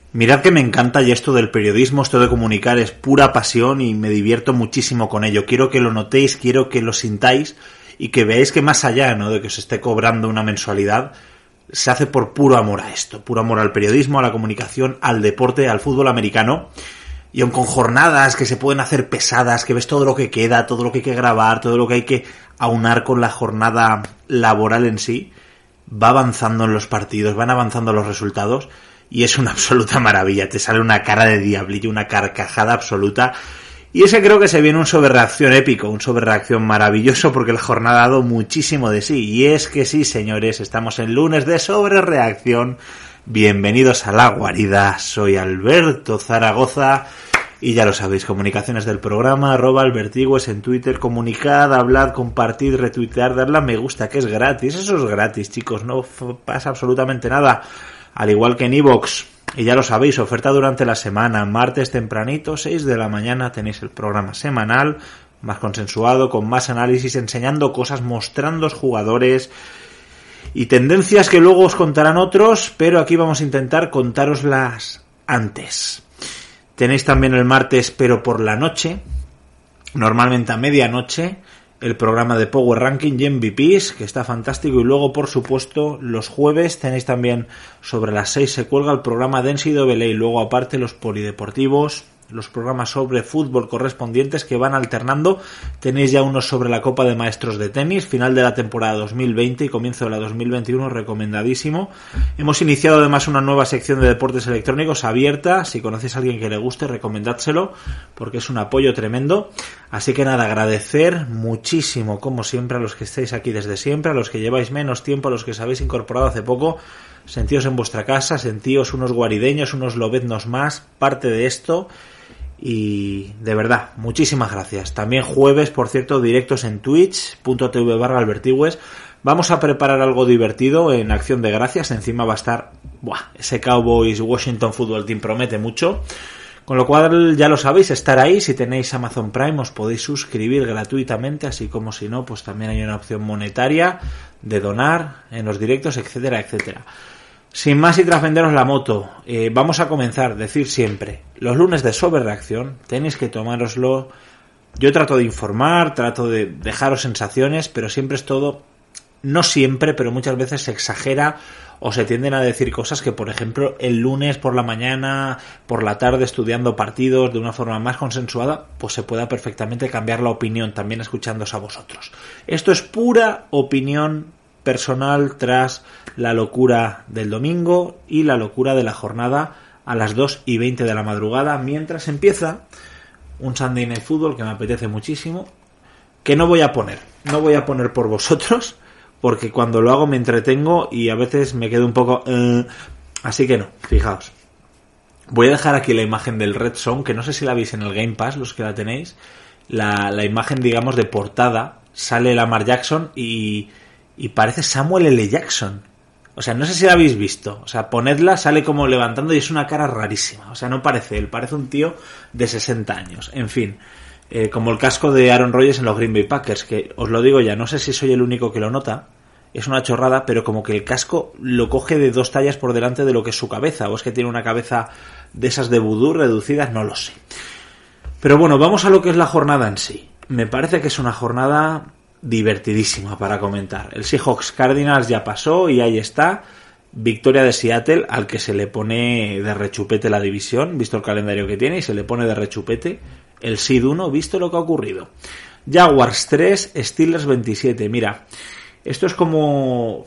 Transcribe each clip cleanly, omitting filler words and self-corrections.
Mirad que me encanta y esto del periodismo, esto de comunicar es pura pasión y me divierto muchísimo con ello. Quiero que lo notéis, quiero que lo sintáis y que veáis que más allá, ¿no?, de que os esté cobrando una mensualidad, se hace por puro amor a esto, puro amor al periodismo, a la comunicación, al deporte, al fútbol americano. Y aun con jornadas que se pueden hacer pesadas, que ves todo lo que queda, todo lo que hay que grabar, todo lo que hay que aunar con la jornada laboral en sí, va avanzando en los partidos, van avanzando los resultados y es una absoluta maravilla. Te sale una cara de diablillo, una carcajada absoluta. Y ese creo que se viene un sobrereacción épico, un sobrereacción maravilloso porque la jornada ha dado muchísimo de sí. Y es que sí, señores, estamos en lunes de sobrereacción. Bienvenidos a La Guarida, soy Alberto Zaragoza y ya lo sabéis, comunicaciones del programa, @albertigües en Twitter, comunicad, hablad, compartid, retuitear, darle a me gusta, que es gratis, eso es gratis, chicos, no pasa absolutamente nada, al igual que en iVoox. Y ya lo sabéis, oferta durante la semana, martes tempranito, 6 de la mañana, tenéis el programa semanal, más consensuado, con más análisis, enseñando cosas, mostrándoos jugadores y tendencias que luego os contarán otros, pero aquí vamos a intentar contároslas antes. Tenéis también el martes, pero por la noche, normalmente a medianoche, el programa de Power Ranking y MVPs, que está fantástico, y luego, por supuesto, los jueves tenéis también sobre las 6 se cuelga el programa de NCAA y luego aparte los polideportivos, los programas sobre fútbol correspondientes que van alternando. Tenéis ya unos sobre la Copa de Maestros de Tenis, final de la temporada 2020 y comienzo de la 2021, recomendadísimo. Hemos iniciado además una nueva sección de deportes electrónicos abierta, si conocéis a alguien que le guste, recomendádselo, porque es un apoyo tremendo. Así que nada, agradecer muchísimo, como siempre, a los que estáis aquí desde siempre, a los que lleváis menos tiempo, a los que os habéis incorporado hace poco. Sentíos en vuestra casa, sentíos unos guarideños, unos lobeznos más, parte de esto. Y de verdad, muchísimas gracias. También jueves, por cierto, directos en twitch.tv/albertigües. Vamos a preparar algo divertido en Acción de Gracias. Encima va a estar ese Cowboys Washington Football Team, promete mucho. Con lo cual, ya lo sabéis, estar ahí. Si tenéis Amazon Prime os podéis suscribir gratuitamente, así como si no, pues también hay una opción monetaria de donar en los directos, etcétera, etcétera. Sin más y tras venderos la moto, vamos a comenzar, decir siempre, los lunes de sobrereacción tenéis que tomároslo. Yo trato de informar, trato de dejaros sensaciones, pero siempre es todo, no siempre, pero muchas veces se exagera o se tienden a decir cosas que, por ejemplo, el lunes por la mañana, por la tarde, estudiando partidos de una forma más consensuada, pues se pueda perfectamente cambiar la opinión, también escuchándoos a vosotros. Esto es pura opinión personal tras la locura del domingo y la locura de la jornada a las 2:20 de la madrugada, mientras empieza un Sunday Night Football que me apetece muchísimo, que no voy a poner por vosotros, porque cuando lo hago me entretengo y a veces me quedo un poco así que no, fijaos. Voy a dejar aquí la imagen del Red Zone, que no sé si la veis en el Game Pass, los que la tenéis, la imagen, digamos, de portada, sale Lamar Jackson y parece Samuel L. Jackson. O sea, no sé si la habéis visto. O sea, ponedla, sale como levantando y es una cara rarísima. O sea, no parece él, parece un tío de 60 años. En fin, como el casco de Aaron Rodgers en los Green Bay Packers, que os lo digo ya, no sé si soy el único que lo nota. Es una chorrada, pero como que el casco lo coge de 2 tallas por delante de lo que es su cabeza. O es que tiene una cabeza de esas de vudú reducidas, no lo sé. Pero bueno, vamos a lo que es la jornada en sí. Me parece que es una jornada divertidísima para comentar. El Seahawks Cardinals ya pasó y ahí está. Victoria de Seattle, al que se le pone de rechupete la división, visto el calendario que tiene, y se le pone de rechupete el Seed 1, visto lo que ha ocurrido. Jaguars 3, Steelers 27. Mira, esto es como,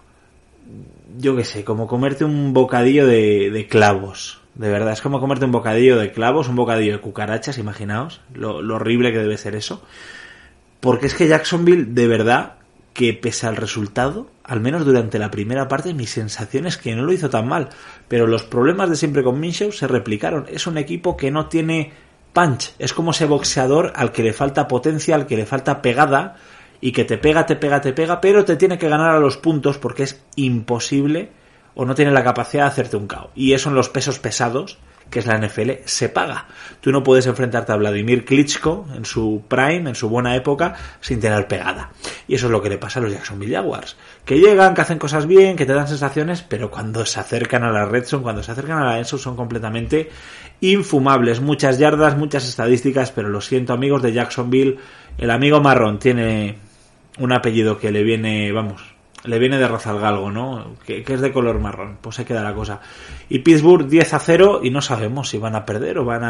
yo qué sé, como comerte un bocadillo de clavos. De verdad, es como comerte un bocadillo de clavos, un bocadillo de cucarachas, imaginaos lo horrible que debe ser eso. Porque es que Jacksonville, de verdad, que pese al resultado, al menos durante la primera parte, mi sensación es que no lo hizo tan mal. Pero los problemas de siempre con Minshew se replicaron. Es un equipo que no tiene punch. Es como ese boxeador al que le falta potencia, al que le falta pegada, y que te pega, pero te tiene que ganar a los puntos porque es imposible o no tiene la capacidad de hacerte un KO. Y eso en los pesos pesados, que es la NFL, se paga. Tú no puedes enfrentarte a Vladimir Klitschko en su prime, en su buena época, sin tener pegada. Y eso es lo que le pasa a los Jacksonville Jaguars. Que llegan, que hacen cosas bien, que te dan sensaciones, pero cuando se acercan a la red zone, cuando se acercan a la ESO, son completamente infumables. Muchas yardas, muchas estadísticas, pero lo siento, amigos de Jacksonville, el amigo marrón tiene un apellido que le viene, le viene de raza al galgo, ¿no? Que es de color marrón, pues ahí queda la cosa. Y Pittsburgh 10-0 y no sabemos si van a perder o van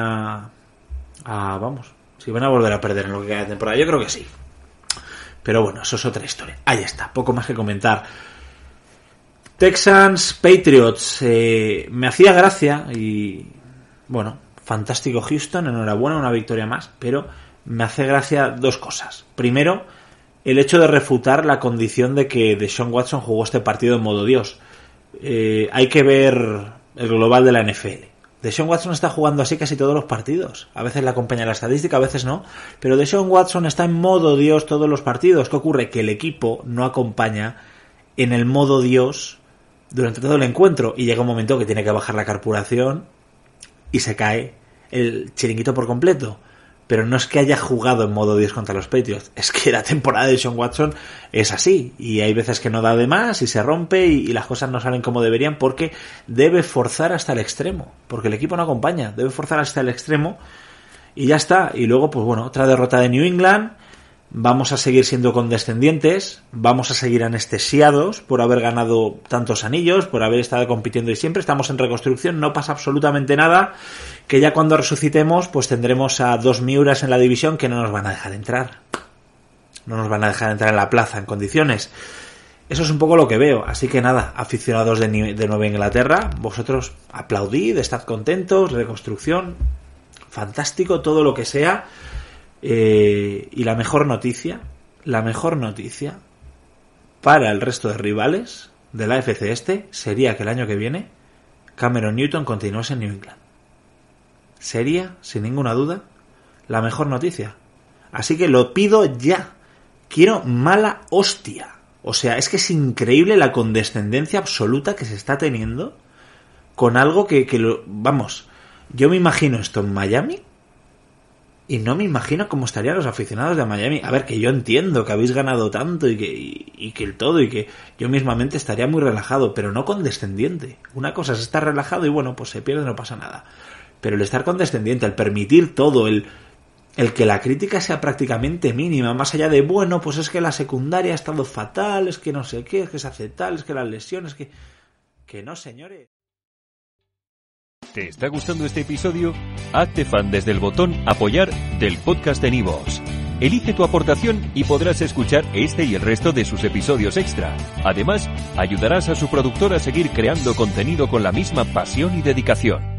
si van a volver a perder en lo que queda de temporada. Yo creo que sí. Pero bueno, eso es otra historia. Ahí está, poco más que comentar. Texans, Patriots, me hacía gracia y bueno, fantástico Houston, enhorabuena, una victoria más, pero me hace gracia dos cosas. Primero, el hecho de refutar la condición de que Deshaun Watson jugó este partido en modo Dios. Hay que ver el global de la NFL. Deshaun Watson está jugando así casi todos los partidos. A veces le acompaña la estadística, a veces no. Pero Deshaun Watson está en modo Dios todos los partidos. ¿Qué ocurre? Que el equipo no acompaña en el modo Dios durante todo el encuentro. Y llega un momento que tiene que bajar la carpuración y se cae el chiringuito por completo. Pero no es que haya jugado en modo Dios contra los Patriots, es que la temporada de Deshaun Watson es así, y hay veces que no da de más y se rompe y las cosas no salen como deberían porque debe forzar hasta el extremo, porque el equipo no acompaña, debe forzar hasta el extremo y ya está. Y luego, pues bueno, otra derrota de New England. Vamos a seguir siendo condescendientes, vamos a seguir anestesiados por haber ganado tantos anillos, por haber estado compitiendo y siempre estamos en reconstrucción, no pasa absolutamente nada, que ya cuando resucitemos pues tendremos a dos Miuras en la división que no nos van a dejar entrar. No nos van a dejar entrar en la plaza en condiciones. Eso es un poco lo que veo, así que nada, aficionados de Nueva Inglaterra, vosotros aplaudid, estad contentos, reconstrucción, fantástico, todo lo que sea. Y la mejor noticia para el resto de rivales de la AFC este sería que el año que viene Cameron Newton continuase en New England. Sería, sin ninguna duda, la mejor noticia. Así que lo pido ya. Quiero mala hostia. O sea, es que es increíble la condescendencia absoluta que se está teniendo con algo que vamos, yo me imagino esto en Miami. Y no me imagino cómo estarían los aficionados de Miami. A ver, que yo entiendo que habéis ganado tanto y que el todo, y que yo mismamente estaría muy relajado, pero no condescendiente. Una cosa es estar relajado y bueno, pues se pierde, no pasa nada. Pero el estar condescendiente, el permitir todo, el que la crítica sea prácticamente mínima, más allá de, bueno, pues es que la secundaria ha estado fatal, es que no sé qué, es que se hace tal, es que las lesiones, que no, señores. ¿Te está gustando este episodio? Hazte fan desde el botón Apoyar del podcast de Nivos. Elige tu aportación y podrás escuchar este y el resto de sus episodios extra. Además, ayudarás a su productor a seguir creando contenido con la misma pasión y dedicación.